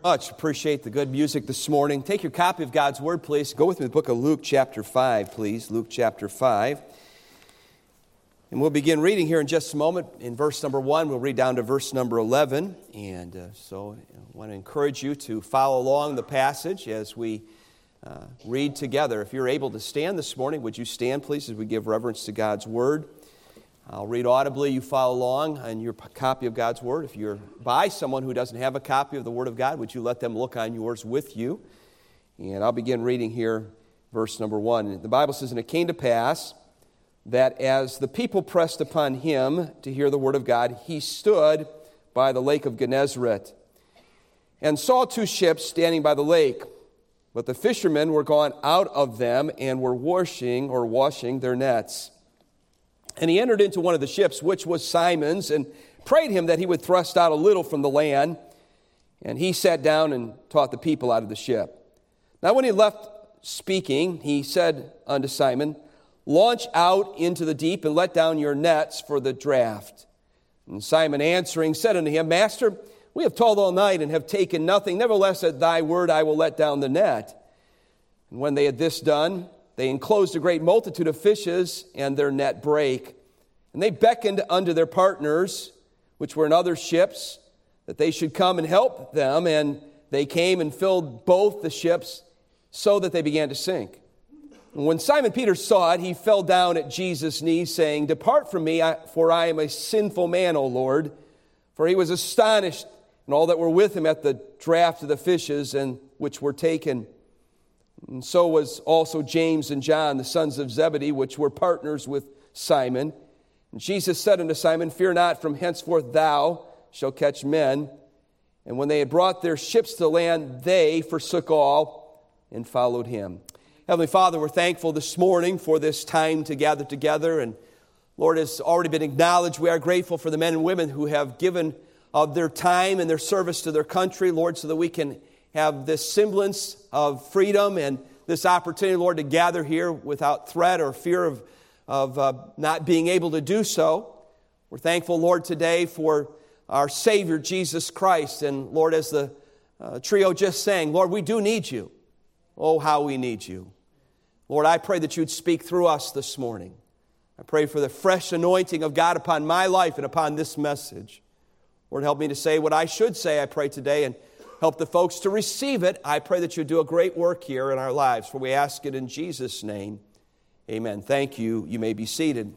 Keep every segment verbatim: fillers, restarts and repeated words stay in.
Much appreciate the good music this morning. Take your copy of God's Word, please. Go with me to the book of Luke chapter five, please. Luke chapter five. And we'll begin reading here in just a moment. In verse number one, we'll read down to verse number eleven. And uh, so I want to encourage you to follow along the passage as we uh, read together. If you're able to stand this morning, would you stand, please, as we give reverence to God's Word. I'll read audibly, you follow along on your copy of God's Word. If you're by someone who doesn't have a copy of the Word of God, would you let them look on yours with you? And I'll begin reading here, verse number one. The Bible says, "And it came to pass that as the people pressed upon him to hear the Word of God, he stood by the lake of Gennesaret, and saw two ships standing by the lake. But the fishermen were gone out of them, and were washing or washing their nets. And he entered into one of the ships, which was Simon's, and prayed him that he would thrust out a little from the land. And he sat down and taught the people out of the ship. Now when he left speaking, he said unto Simon, Launch out into the deep, and let down your nets for the draught. And Simon answering said unto him, Master, we have toiled all night, and have taken nothing. Nevertheless at thy word I will let down the net. And when they had this done, they enclosed a great multitude of fishes, and their net brake. And they beckoned unto their partners, which were in other ships, that they should come and help them. And they came and filled both the ships, so that they began to sink. And when Simon Peter saw it, he fell down at Jesus' knees, saying, Depart from me, for I am a sinful man, O Lord. For he was astonished, and all that were with him at the draught of the fishes, and which were taken. And so was also James and John, the sons of Zebedee, which were partners with Simon. And Jesus said unto Simon, Fear not, from henceforth thou shalt catch men. And when they had brought their ships to land, they forsook all and followed him." Heavenly Father, we're thankful this morning for this time to gather together. And Lord, has already been acknowledged. We are grateful for the men and women who have given of their time and their service to their country, Lord, so that we can have this semblance of freedom and this opportunity, Lord, to gather here without threat or fear of, of uh, not being able to do so. We're thankful, Lord, today for our Savior, Jesus Christ. And Lord, as the uh, trio just sang, Lord, we do need you. Oh, how we need you. Lord, I pray that you'd speak through us this morning. I pray for the fresh anointing of God upon my life and upon this message. Lord, help me to say what I should say, I pray today, and help the folks to receive it. I pray that you do a great work here in our lives, for we ask it in Jesus' name. Amen. Thank you. You may be seated.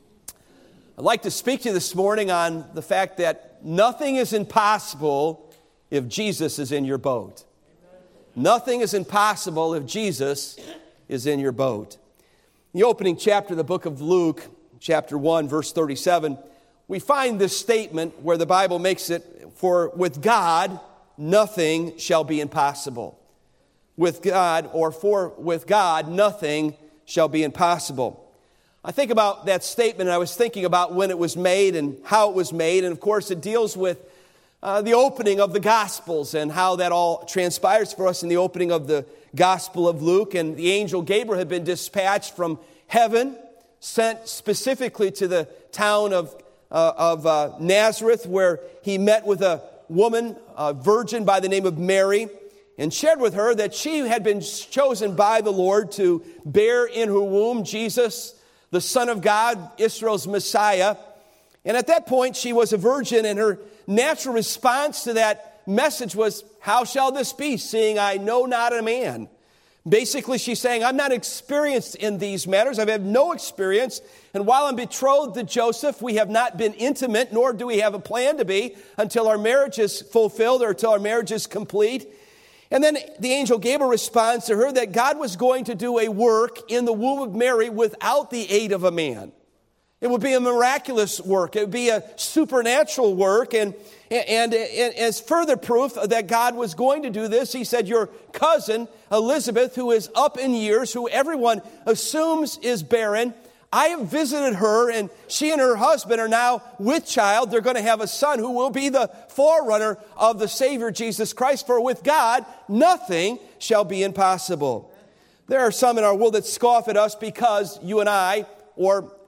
I'd like to speak to you this morning on the fact that nothing is impossible if Jesus is in your boat. Nothing is impossible if Jesus is in your boat. In the opening chapter of the book of Luke, chapter one, verse thirty-seven, we find this statement where the Bible makes it, for with God, nothing shall be impossible. With God, or for with God, nothing shall be impossible. I think about that statement, and I was thinking about when it was made and how it was made. And of course, it deals with uh, the opening of the Gospels and how that all transpires for us in the opening of the Gospel of Luke. And the angel Gabriel had been dispatched from heaven, sent specifically to the town of, uh, of uh, Nazareth, where he met with a woman, a virgin by the name of Mary, and shared with her that she had been chosen by the Lord to bear in her womb Jesus, the Son of God, Israel's Messiah. And at that point, she was a virgin, and her natural response to that message was, how shall this be, seeing I know not a man? Basically, she's saying, I'm not experienced in these matters. I've had no experience. And while I'm betrothed to Joseph, we have not been intimate, nor do we have a plan to be until our marriage is fulfilled or until our marriage is complete. And then the angel Gabriel responds to her that God was going to do a work in the womb of Mary without the aid of a man. It would be a miraculous work. It would be a supernatural work. And, and, and as further proof that God was going to do this, he said, your cousin, Elizabeth, who is up in years, who everyone assumes is barren, I have visited her, and she and her husband are now with child. They're going to have a son who will be the forerunner of the Savior, Jesus Christ. For with God, nothing shall be impossible. There are some in our world that scoff at us because you and I, or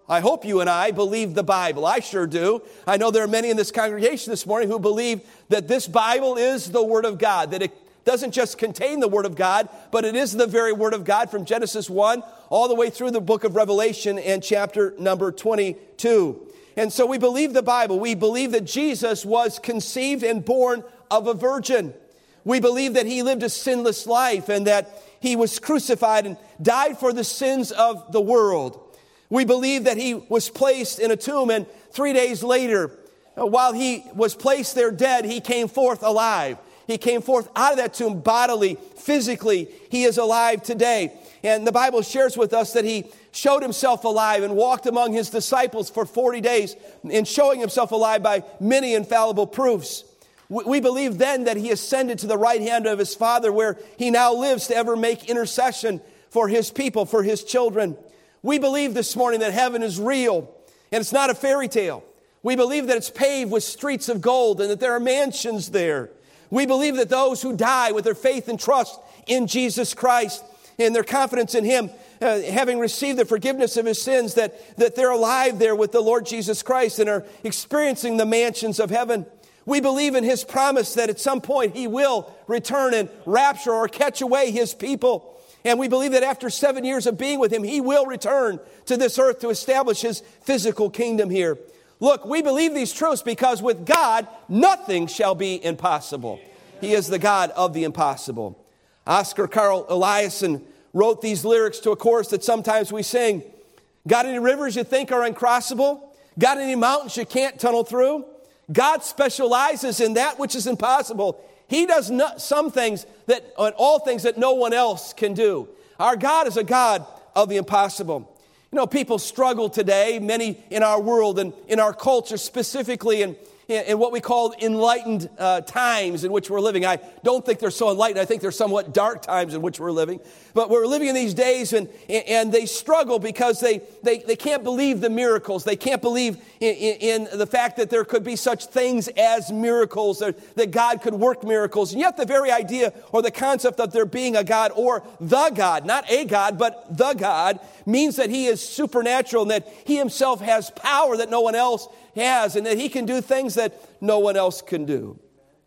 I hope you and I believe the Bible. I sure do. I know there are many in this congregation this morning who believe that this Bible is the Word of God, that it doesn't just contain the Word of God, but it is the very Word of God from Genesis one all the way through the book of Revelation and chapter number twenty-two. And so we believe the Bible. We believe that Jesus was conceived and born of a virgin. We believe that he lived a sinless life and that he was crucified and died for the sins of the world. We believe that he was placed in a tomb, and three days later, while he was placed there dead, he came forth alive. He came forth out of that tomb bodily, physically. He is alive today. And the Bible shares with us that he showed himself alive and walked among his disciples for forty days in showing himself alive by many infallible proofs. We believe then that he ascended to the right hand of his Father, where he now lives to ever make intercession for his people, for his children. We believe this morning that heaven is real and it's not a fairy tale. We believe that it's paved with streets of gold and that there are mansions there. We believe that those who die with their faith and trust in Jesus Christ and their confidence in him, uh, having received the forgiveness of his sins, that, that they're alive there with the Lord Jesus Christ and are experiencing the mansions of heaven. We believe in his promise that at some point he will return and rapture or catch away his people. And we believe that after seven years of being with him, he will return to this earth to establish his physical kingdom here. Look, we believe these truths because with God, nothing shall be impossible. He is the God of the impossible. Oscar Carl Eliason wrote these lyrics to a chorus that sometimes we sing. Got any rivers you think are uncrossable? Got any mountains you can't tunnel through? God specializes in that which is impossible. He does not, some things that, all things that no one else can do. Our God is a God of the impossible. You know, people struggle today, many in our world and in our culture specifically, and in what we call enlightened uh, times in which we're living. I don't think they're so enlightened. I think they're somewhat dark times in which we're living. But we're living in these days, and and they struggle because they they, they can't believe the miracles. They can't believe in, in, in the fact that there could be such things as miracles, or that God could work miracles. And yet the very idea or the concept of there being a God or the God, not a God, but the God, means that he is supernatural and that he himself has power that no one else has, and that he can do things that no one else can do.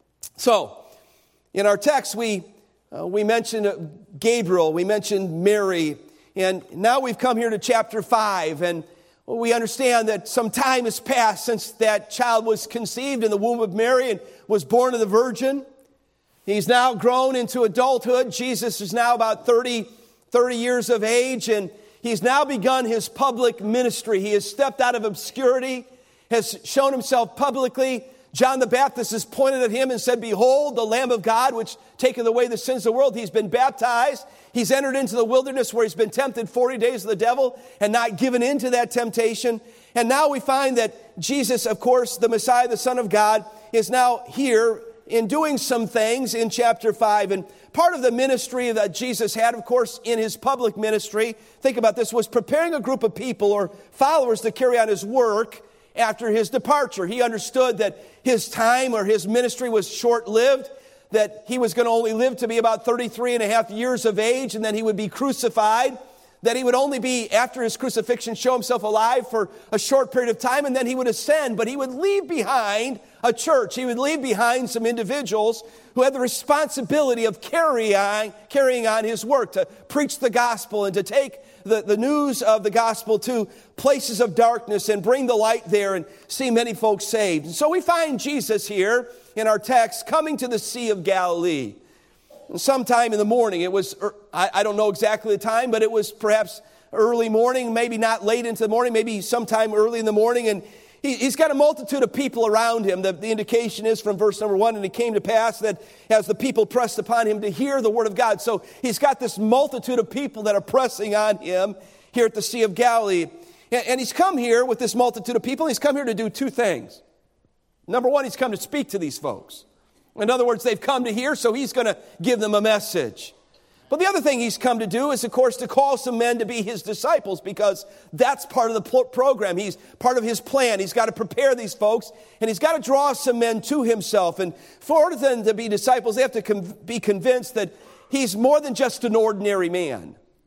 So, in our text, we uh, we mentioned Gabriel, we mentioned Mary, and now we've come here to chapter five, and we understand that some time has passed since that child was conceived in the womb of Mary and was born of the Virgin. He's now grown into adulthood. Jesus is now about thirty, thirty years of age, and he's now begun his public ministry. He has stepped out of obscurity, has shown himself publicly. John the Baptist has pointed at him and said, "Behold, the Lamb of God, which taketh away the sins of the world." He's been baptized. He's entered into the wilderness where he's been tempted forty days of the devil and not given into that temptation. And now we find that Jesus, of course, the Messiah, the Son of God, is now here in doing some things in chapter five. And part of the ministry that Jesus had, of course, in his public ministry, think about this, was preparing a group of people or followers to carry on his work after his departure. He understood that his time or his ministry was short-lived, that he was going to only live to be about thirty-three and a half years of age, and then he would be crucified, that he would only be, after his crucifixion, show himself alive for a short period of time, and then he would ascend, but he would leave behind a church. He would leave behind some individuals who had the responsibility of carrying, carrying on his work, to preach the gospel and to take the, the news of the gospel to places of darkness and bring the light there and see many folks saved. And so we find Jesus here in our text coming to the Sea of Galilee. Sometime in the morning, it was, I don't know exactly the time, but it was perhaps early morning, maybe not late into the morning, maybe sometime early in the morning, and he, he's got a multitude of people around him. The, the indication is from verse number one, and it came to pass that as the people pressed upon him to hear the word of God. So he's got this multitude of people that are pressing on him here at the Sea of Galilee. And, and he's come here with this multitude of people. He's come here to do two things. Number one, he's come to speak to these folks. In other words, they've come to hear, so he's going to give them a message. But the other thing he's come to do is, of course, to call some men to be his disciples, because that's part of the program. He's part of his plan. He's got to prepare these folks, and he's got to draw some men to himself. And for order them to be disciples, they have to com- be convinced that he's more than just an ordinary man.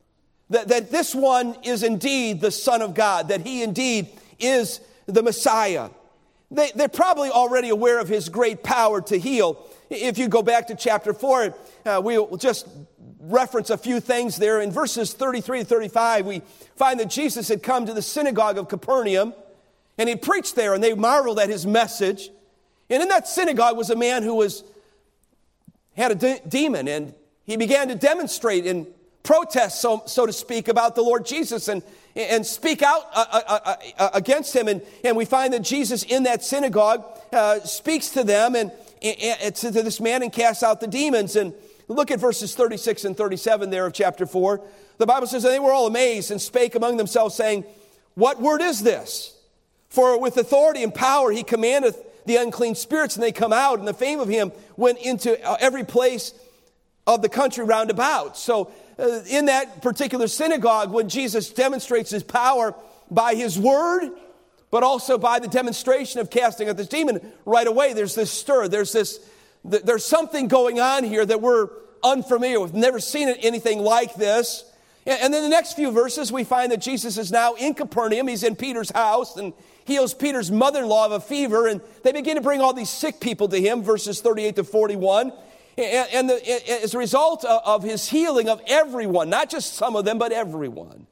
that, that this one is indeed the Son of God, that he indeed is the Messiah. They, they're probably already aware of his great power to heal. If you go back to chapter four, uh, we'll just reference a few things there. In verses thirty-three to thirty-five, we find that Jesus had come to the synagogue of Capernaum, and he preached there, and they marveled at his message. And in that synagogue was a man who was had a de- demon, and he began to demonstrate and protest, so, so to speak, about the Lord Jesus and, and speak out uh, uh, uh, against him. And, and we find that Jesus in that synagogue uh, speaks to them and, and to this man and casts out the demons. And look at verses thirty-six and thirty-seven there of chapter four. The Bible says, and they were all amazed and spake among themselves, saying, what word is this? For with authority and power he commandeth the unclean spirits, and they come out, and the fame of him went into every place of the country round about. So uh, in that particular synagogue, when Jesus demonstrates his power by his word, but also by the demonstration of casting out this demon, right away there's this stir, there's this, th- there's something going on here that we're unfamiliar with, never seen anything like this. And, and then the next few verses, we find that Jesus is now in Capernaum, he's in Peter's house, and heals Peter's mother-in-law of a fever, and they begin to bring all these sick people to him, verses thirty-eight to forty-one. And the, as a result of his healing of everyone, not just some of them, but everyone.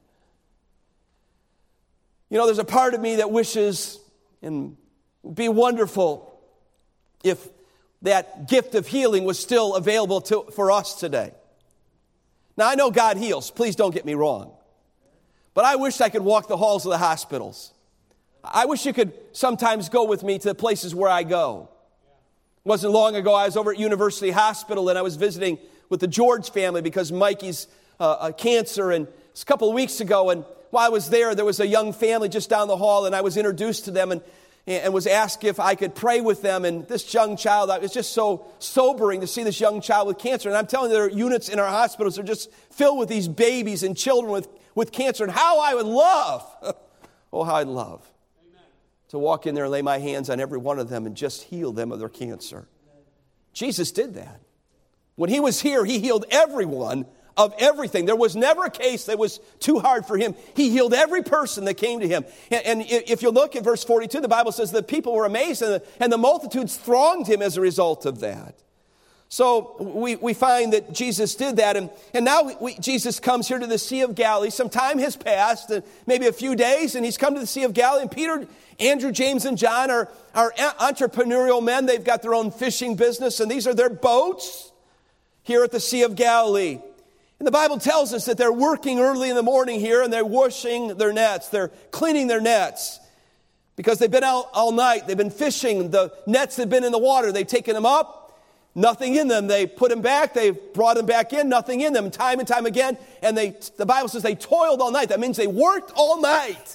You know, there's a part of me that wishes, and it would be wonderful if that gift of healing was still available to, for us today. Now, I know God heals. Please don't get me wrong. But I wish I could walk the halls of the hospitals. I wish you could sometimes go with me to the places where I go. It wasn't long ago, I was over at University Hospital, and I was visiting with the George family because Mikey's uh, uh, cancer. And a couple of weeks ago, and while I was there, there was a young family just down the hall, and I was introduced to them and, and was asked if I could pray with them. And this young child, it was just so sobering to see this young child with cancer. And I'm telling you, there are units in our hospitals that are just filled with these babies and children with, with cancer. And how I would love, oh, how I'd love to walk in there and lay my hands on every one of them and just heal them of their cancer. Jesus did that. When he was here, he healed everyone of everything. There was never a case that was too hard for him. He healed every person that came to him. And, and if you look at verse forty-two, the Bible says the people were amazed and the, and the multitudes thronged him as a result of that. So we, we find that Jesus did that. And, and now we, Jesus comes here to the Sea of Galilee. Some time has passed, uh, maybe a few days, and he's come to the Sea of Galilee. And Peter, Andrew, James, and John are, are entrepreneurial men. They've got their own fishing business, and these are their boats here at the Sea of Galilee. And the Bible tells us that they're working early in the morning here, and they're washing their nets. They're cleaning their nets because they've been out all night. They've been fishing. The nets have been in the water. They've taken them up. Nothing in them. They put them back. They brought them back in. Nothing in them. Time and time again. And they, the Bible says they toiled all night. That means they worked all night.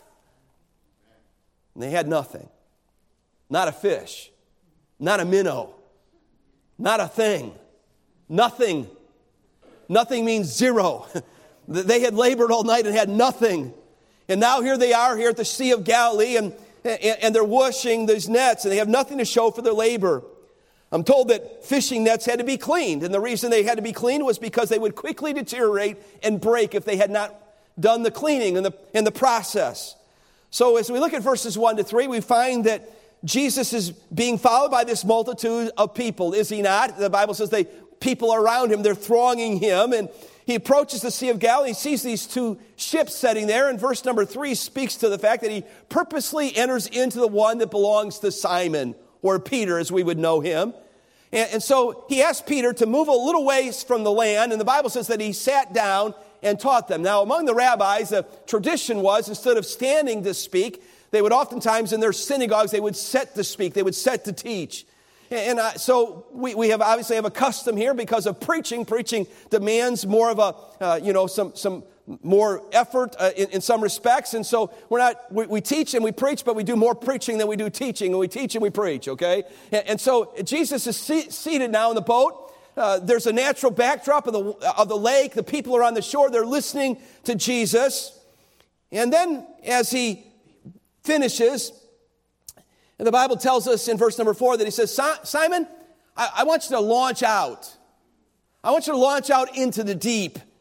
And they had nothing. Not a fish. Not a minnow. Not a thing. Nothing. Nothing means zero. They had labored all night and had nothing. And now here they are here at the Sea of Galilee, and, and, and they're washing these nets, and they have nothing to show for their labor. I'm told that fishing nets had to be cleaned, and the reason they had to be cleaned was because they would quickly deteriorate and break if they had not done the cleaning and the, and the process. So as we look at verses one to three, we find that Jesus is being followed by this multitude of people, is he not? The Bible says they people are around him, they're thronging him, and he approaches the Sea of Galilee. He sees these two ships sitting there, and verse number three speaks to the fact that he purposely enters into the one that belongs to Simon, or Peter as we would know him. And, and so he asked Peter to move a little ways from the land, and the Bible says that he sat down and taught them. Now, among the rabbis, the tradition was, instead of standing to speak, they would oftentimes in their synagogues, they would sit to speak, they would sit to teach. And uh, so we, we have obviously have a custom here because of preaching. Preaching demands more of a, uh, you know, some some more effort uh, in, in some respects. And so we're not, we, we teach and we preach, but we do more preaching than we do teaching. And we teach and we preach, okay? And, and so Jesus is se- seated now in the boat. Uh, there's a natural backdrop of the, of the lake. The people are on the shore. They're listening to Jesus. And then as he finishes, and the Bible tells us in verse number four that he says, Simon, I, I want you to launch out. I want you to launch out into the deep.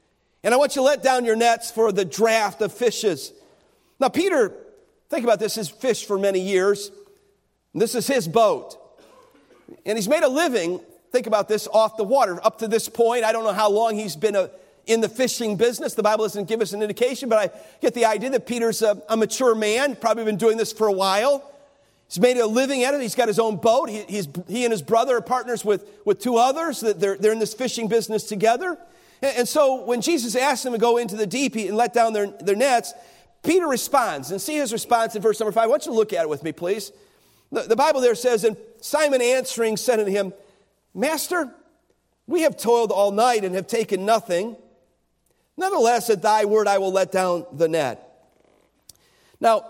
And I want you to let down your nets for the draft of fishes. Now, Peter, think about this, has fished for many years. This is his boat. And he's made a living, think about this, off the water. Up to this point, I don't know how long he's been a, in the fishing business. The Bible doesn't give us an indication, but I get the idea that Peter's a, a mature man, probably been doing this for a while. He's made a living at it. He's got his own boat. He, he's, he and his brother are partners with, with two others. They're, they're in this fishing business together. And, and so when Jesus asked them to go into the deep and let down their, their nets, Peter responds. And see his response in verse number five. I want you to look at it with me, please. The, the Bible there says, and Simon answering said unto him, Master, we have toiled all night and have taken nothing. Nevertheless, at thy word I will let down the net. Now,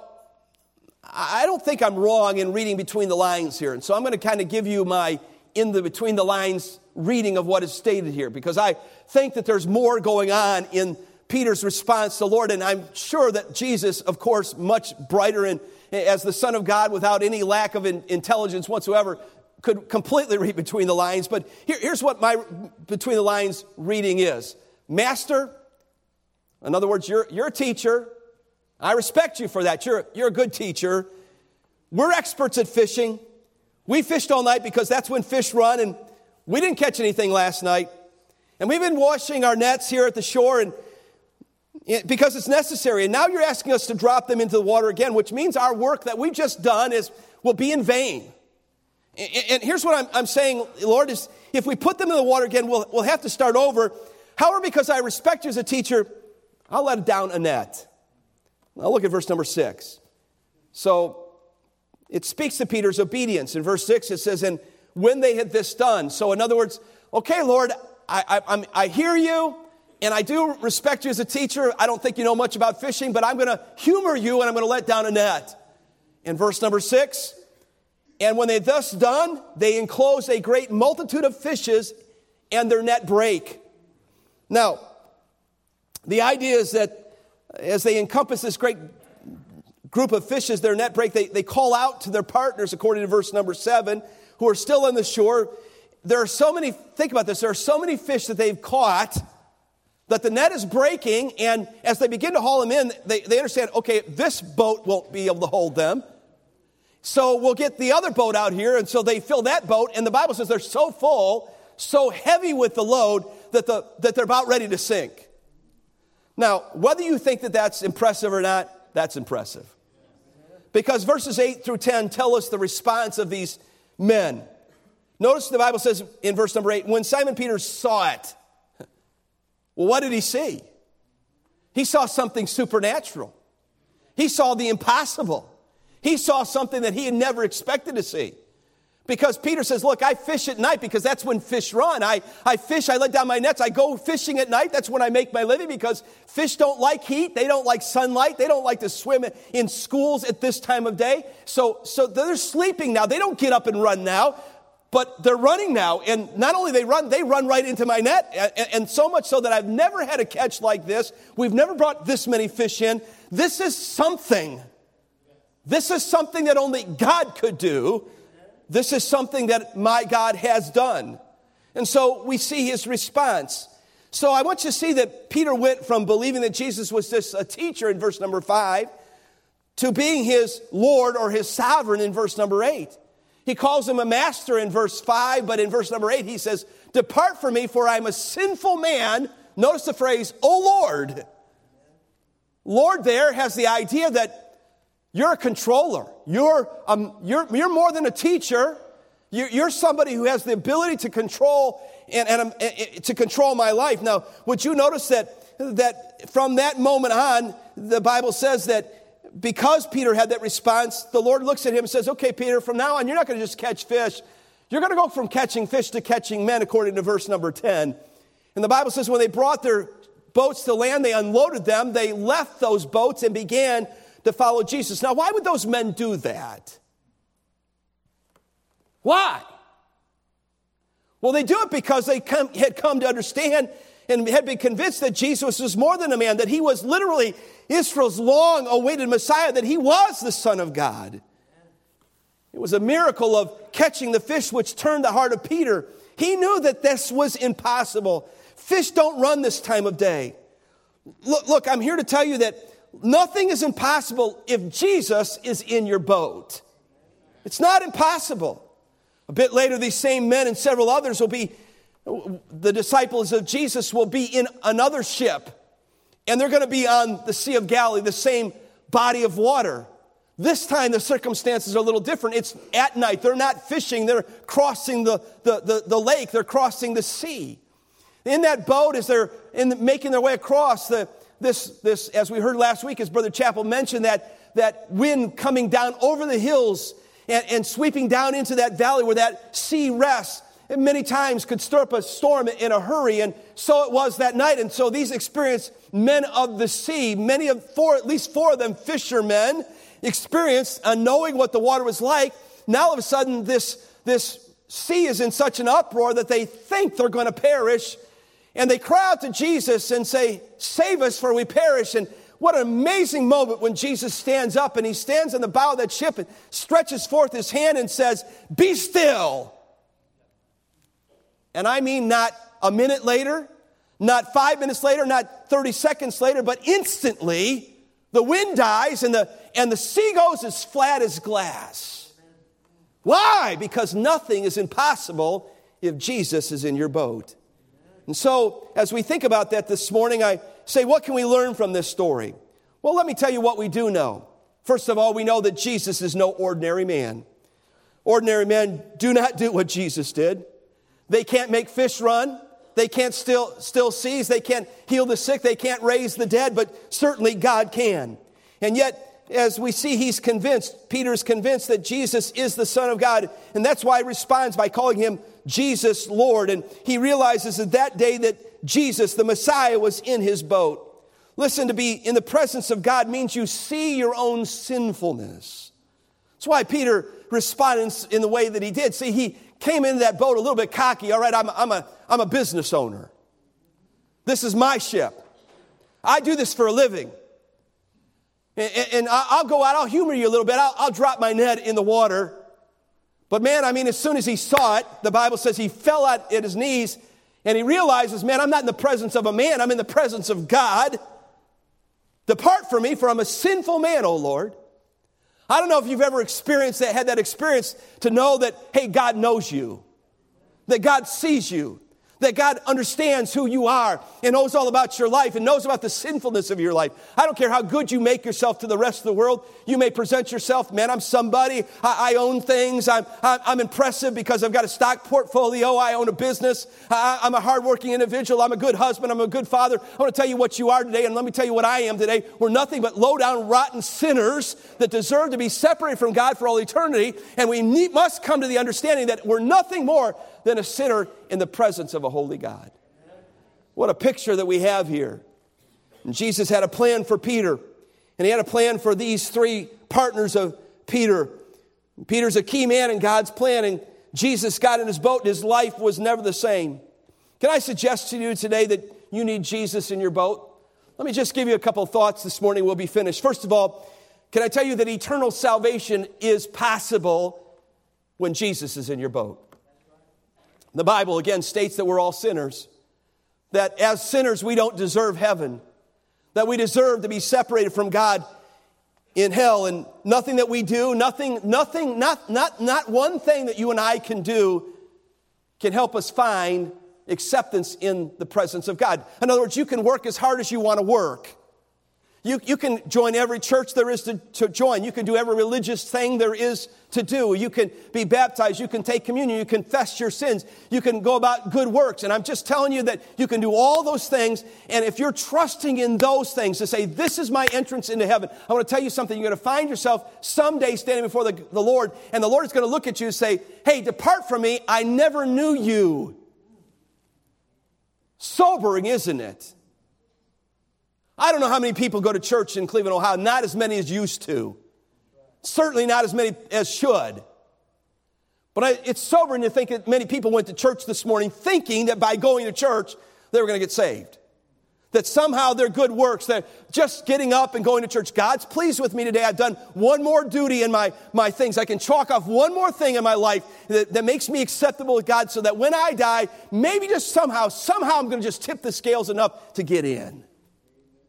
I don't think I'm wrong in reading between the lines here. And so I'm going to kind of give you my in the between the lines reading of what is stated here, because I think that there's more going on in Peter's response to the Lord. And I'm sure that Jesus, of course, much brighter and as the Son of God without any lack of in, intelligence whatsoever, could completely read between the lines. But here, here's what my between the lines reading is. Master, in other words, you're, you're a teacher. I respect you for that. You're, you're a good teacher. We're experts at fishing. We fished all night because that's when fish run, and we didn't catch anything last night. And we've been washing our nets here at the shore and because it's necessary. And now you're asking us to drop them into the water again, which means our work that we've just done is will be in vain. And, and here's what I'm, I'm saying, Lord, is if we put them in the water again, we'll, we'll have to start over. However, because I respect you as a teacher, I'll let down a net. Now look at verse number six. So it speaks to Peter's obedience. In verse six it says, and when they had this done. So in other words, okay, Lord, I, I, I'm, I hear you, and I do respect you as a teacher. I don't think you know much about fishing, but I'm going to humor you, and I'm going to let down a net. In verse number six, and when they had thus done, they enclosed a great multitude of fishes, and their net brake. Now, the idea is that as they encompass this great group of fishes, their net break, they, they call out to their partners, according to verse number seven, who are still on the shore. There are so many, think about this, there are so many fish that they've caught that the net is breaking, and as they begin to haul them in, they, they understand, okay, this boat won't be able to hold them, so we'll get the other boat out here, and so they fill that boat, and the Bible says they're so full, so heavy with the load, that, the, that they're about ready to sink. Now, whether you think that that's impressive or not, that's impressive. Because verses eight through ten tell us the response of these men. Notice the Bible says in verse number eight, when Simon Peter saw it, well, what did he see? He saw something supernatural. He saw the impossible. He saw something that he had never expected to see. Because Peter says, look, I fish at night because that's when fish run. I, I fish, I let down my nets, I go fishing at night. That's when I make my living because fish don't like heat. They don't like sunlight. They don't like to swim in schools at this time of day. So, so they're sleeping now. They don't get up and run now, but they're running now. And not only they run, they run right into my net. And, and so much so that I've never had a catch like this. We've never brought this many fish in. This is something. This is something that only God could do. This is something that my God has done. And so we see his response. So I want you to see that Peter went from believing that Jesus was just a teacher in verse number five to being his Lord or his sovereign in verse number eight. He calls him a master in verse five, but in verse number eight he says, depart from me, for I'm a sinful man. Notice the phrase, O Lord. Lord there has the idea that you're a controller. You're, um, you're, you're more than a teacher. You're, you're somebody who has the ability to control and, and um, to control my life. Now, would you notice that, that from that moment on, the Bible says that because Peter had that response, the Lord looks at him and says, okay, Peter, from now on, you're not going to just catch fish. You're going to go from catching fish to catching men, according to verse number ten. And the Bible says when they brought their boats to land, they unloaded them. They left those boats and began to follow Jesus. Now, why would those men do that? Why? Well, they do it because they come, had come to understand and had been convinced that Jesus was more than a man, that he was literally Israel's long-awaited Messiah, that he was the Son of God. It was a miracle of catching the fish which turned the heart of Peter. He knew that this was impossible. Fish don't run this time of day. Look, look, I'm here to tell you that nothing is impossible if Jesus is in your boat. It's not impossible. A bit later, these same men and several others will be, the disciples of Jesus will be in another ship. And they're going to be on the Sea of Galilee, the same body of water. This time the circumstances are a little different. It's at night. They're not fishing. They're crossing the, the, the, the lake. They're crossing the sea. In that boat, as they're in the, making their way across, the, this, this, as we heard last week, as Brother Chappell mentioned, that, that wind coming down over the hills and, and sweeping down into that valley where that sea rests, it many times could stir up a storm in a hurry, and so it was that night. And so these experienced men of the sea, many of four, at least four of them fishermen, experienced uh, knowing what the water was like. Now all of a sudden this, this sea is in such an uproar that they think they're going to perish. And they cry out to Jesus and say, "Save us, for we perish." And what an amazing moment when Jesus stands up, and he stands on the bow of that ship and stretches forth his hand and says, "Be still." And I mean not a minute later, not five minutes later, not thirty seconds later, but instantly the wind dies and the, and the sea goes as flat as glass. Why? Because nothing is impossible if Jesus is in your boat. And so, as we think about that this morning, I say, what can we learn from this story? Well, let me tell you what we do know. First of all, we know that Jesus is no ordinary man. Ordinary men do not do what Jesus did. They can't make fish run. They can't still, still seas. They can't heal the sick. They can't raise the dead, but certainly God can. And yet, as we see, he's convinced, Peter's convinced that Jesus is the Son of God. And that's why he responds by calling him Jesus Lord. And he realizes that that day that Jesus, the Messiah, was in his boat. Listen, to be in the presence of God means you see your own sinfulness. That's why Peter responded in the way that he did. See, he came into that boat a little bit cocky. All right, I'm, I'm, a, I'm a business owner. This is my ship. I do this for a living. And, and I'll go out, I'll humor you a little bit. I'll, I'll drop my net in the water. But man, I mean, as soon as he saw it, the Bible says he fell at, at his knees and he realizes, man, I'm not in the presence of a man. I'm in the presence of God. Depart from me, for I'm a sinful man, O Lord. I don't know if you've ever experienced that, had that experience to know that, hey, God knows you, that God sees you, that God understands who you are and knows all about your life and knows about the sinfulness of your life. I don't care how good you make yourself to the rest of the world. You may present yourself, man, I'm somebody. I, I own things. I'm, I'm, I'm impressive because I've got a stock portfolio. I own a business. I, I'm a hardworking individual. I'm a good husband. I'm a good father. I want to tell you what you are today, and let me tell you what I am today. We're nothing but low-down, rotten sinners that deserve to be separated from God for all eternity, and we need, must come to the understanding that we're nothing more than a sinner in the presence of a holy God. What a picture that we have here. And Jesus had a plan for Peter, and he had a plan for these three partners of Peter. Peter's a key man in God's plan, and Jesus got in his boat, and his life was never the same. Can I suggest to you today that you need Jesus in your boat? Let me just give you a couple thoughts this morning. We'll be finished. First of all, can I tell you that eternal salvation is possible when Jesus is in your boat? The Bible, again, states that we're all sinners, that as sinners we don't deserve heaven, that we deserve to be separated from God in hell, and nothing that we do, nothing, nothing, not, not, not one thing that you and I can do can help us find acceptance in the presence of God. In other words, you can work as hard as you want to work. You, you can join every church there is to, to join. You can do every religious thing there is to do. You can be baptized. You can take communion. You confess your sins. You can go about good works. And I'm just telling you that you can do all those things. And if you're trusting in those things to say, this is my entrance into heaven, I want to tell you something. You're going to find yourself someday standing before the, the Lord. And the Lord is going to look at you and say, hey, depart from me. I never knew you. Sobering, isn't it? I don't know how many people go to church in Cleveland, Ohio. Not as many as used to. Certainly not as many as should. But I, it's sobering to think that many people went to church this morning thinking that by going to church, they were going to get saved. That somehow their good works, they're just getting up and going to church. God's pleased with me today. I've done one more duty in my, my things. I can chalk off one more thing in my life that, that makes me acceptable with God so that when I die, maybe just somehow, somehow I'm going to just tip the scales enough to get in.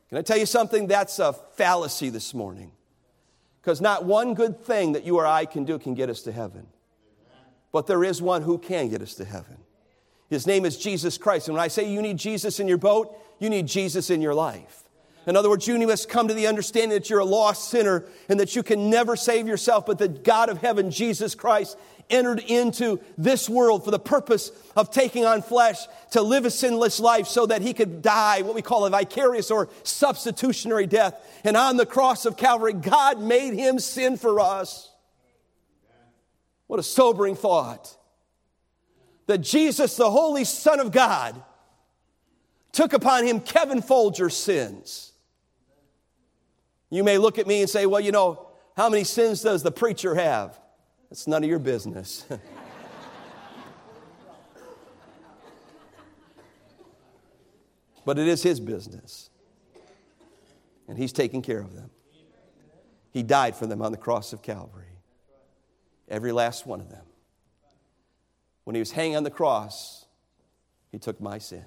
Can I tell you something? That's a fallacy this morning. Because not one good thing that you or I can do can get us to heaven. But there is one who can get us to heaven. His name is Jesus Christ. And when I say you need Jesus in your boat, you need Jesus in your life. In other words, you must come to the understanding that you're a lost sinner and that you can never save yourself, but that God of heaven, Jesus Christ, entered into this world for the purpose of taking on flesh to live a sinless life so that he could die, what we call a vicarious or substitutionary death. And on the cross of Calvary, God made him sin for us. What a sobering thought. That Jesus, the Holy Son of God, took upon him Kevin Folger's sins. You may look at me and say, well, you know, how many sins does the preacher have? It's none of your business. But it is his business. And he's taking care of them. He died for them on the cross of Calvary. Every last one of them. When he was hanging on the cross, he took my sin.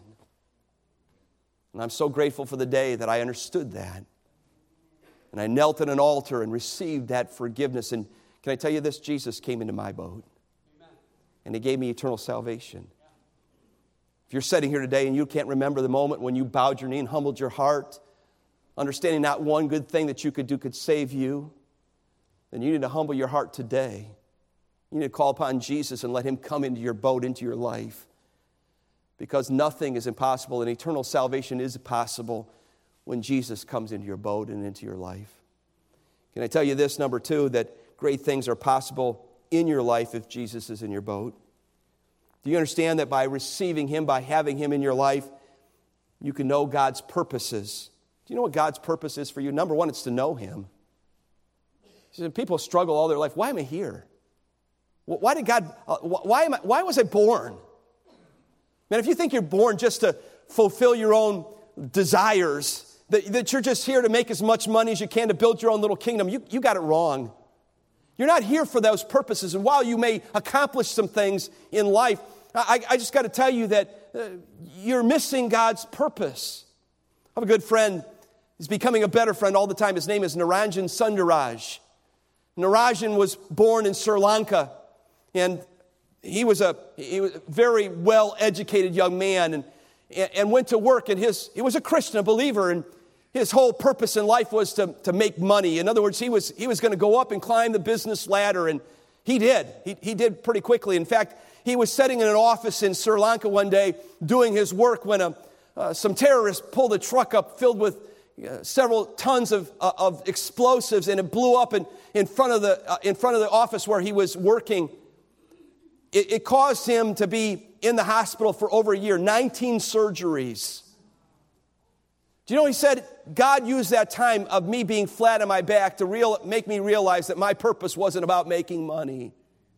And I'm so grateful for the day that I understood that. And I knelt at an altar and received that forgiveness. And can I tell you this? Jesus came into my boat. Amen. And he gave me eternal salvation. Yeah. If you're sitting here today and you can't remember the moment when you bowed your knee and humbled your heart, understanding not one good thing that you could do could save you, then you need to humble your heart today. You need to call upon Jesus and let him come into your boat, into your life. Because nothing is impossible, and eternal salvation is possible when Jesus comes into your boat and into your life. Can I tell you this, number two, that great things are possible in your life if Jesus is in your boat? Do you understand that by receiving him, by having him in your life, you can know God's purposes? Do you know what God's purpose is for you? Number one, it's to know him. People struggle all their life. Why am I here? Why did God, why am I, why was I born? Man, if you think you're born just to fulfill your own desires, that, that you're just here to make as much money as you can to build your own little kingdom, you, you got it wrong. You're not here for those purposes. And while you may accomplish some things in life, I, I just got to tell you that uh, you're missing God's purpose. I have a good friend. He's becoming a better friend all the time. His name is Niranjan Sundaraj. Niranjan was born in Sri Lanka, and he was a he was a very well-educated young man, and, and went to work. And his he was a Christian, a believer, and his whole purpose in life was to, to make money. In other words, he was he was going to go up and climb the business ladder, and he did. He, he did pretty quickly. In fact, he was sitting in an office in Sri Lanka one day doing his work when a, uh, some terrorists pulled a truck up filled with uh, several tons of, uh, of explosives, and it blew up in, in, front of the, uh, in front of the office where he was working. It, it caused him to be in the hospital for over a year, nineteen surgeries. Do you know, he said, God used that time of me being flat on my back to real, make me realize that my purpose wasn't about making money.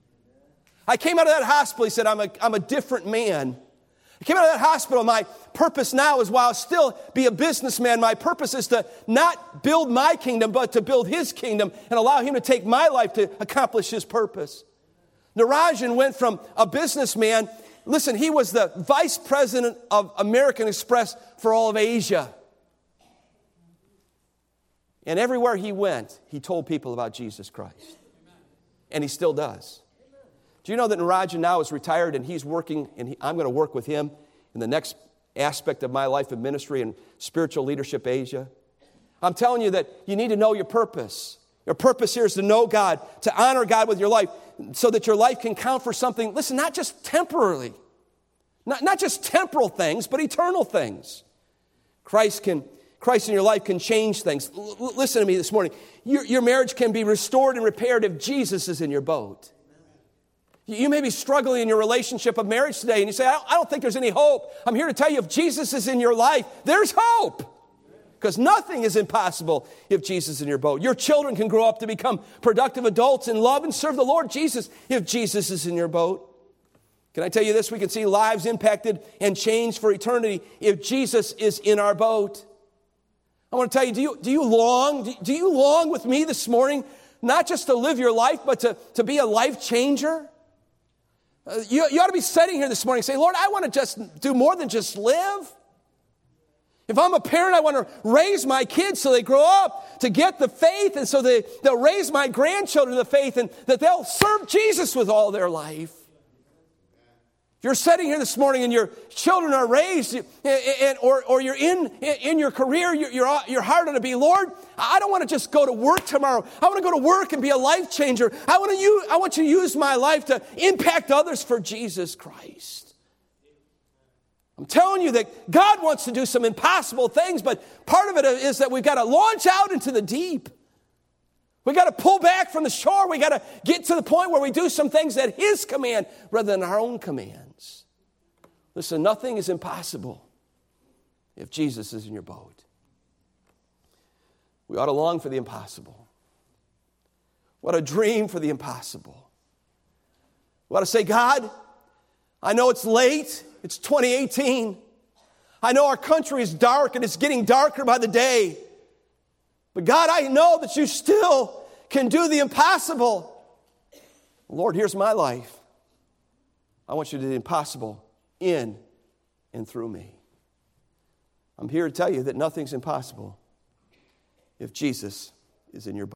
I came out of that hospital, he said, I'm a, I'm a different man. I came out of that hospital, my purpose now is, while I'll still be a businessman, my purpose is to not build my kingdom, but to build his kingdom and allow him to take my life to accomplish his purpose. Niranjan went from a businessman, listen, he was the vice president of American Express for all of Asia. And everywhere he went, he told people about Jesus Christ. And he still does. Do you know that Niranjan now is retired and he's working, and he, I'm going to work with him in the next aspect of my life of ministry and spiritual leadership Asia? I'm telling you that you need to know your purpose. Your purpose here is to know God, to honor God with your life, so that your life can count for something, listen, not just temporarily, not, not just temporal things, but eternal things. Christ can Christ in your life can change things. L- listen to me this morning. Your, your marriage can be restored and repaired if Jesus is in your boat. You may be struggling in your relationship of marriage today, and you say, I don't, I don't think there's any hope. I'm here to tell you, if Jesus is in your life, there's hope. Because nothing is impossible if Jesus is in your boat. Your children can grow up to become productive adults and love and serve the Lord Jesus if Jesus is in your boat. Can I tell you this? We can see lives impacted and changed for eternity if Jesus is in our boat. I want to tell you, do you, do you long, do, do you long with me this morning, not just to live your life, but to, to be a life changer? Uh, you, you ought to be sitting here this morning and say, Lord, I want to just do more than just live. If I'm a parent, I want to raise my kids so they grow up to get the faith, and so they, they'll raise my grandchildren the faith, and that they'll serve Jesus with all their life. If you're sitting here this morning and your children are raised, and, or, or you're in, in your career, you're, you're, you're hard on to be, Lord, I don't want to just go to work tomorrow. I want to go to work and be a life changer. I want, to use, I want you to use my life to impact others for Jesus Christ. I'm telling you that God wants to do some impossible things, but part of it is that we've got to launch out into the deep. We've got to pull back from the shore. We've got to get to the point where we do some things at His command rather than our own commands. Listen, nothing is impossible if Jesus is in your boat. We ought to long for the impossible. What a dream for the impossible. We ought to say, God, I know it's late. It's twenty eighteen. I know our country is dark and it's getting darker by the day. But God, I know that you still can do the impossible. Lord, here's my life. I want you to do the impossible in and through me. I'm here to tell you that nothing's impossible if Jesus is in your boat.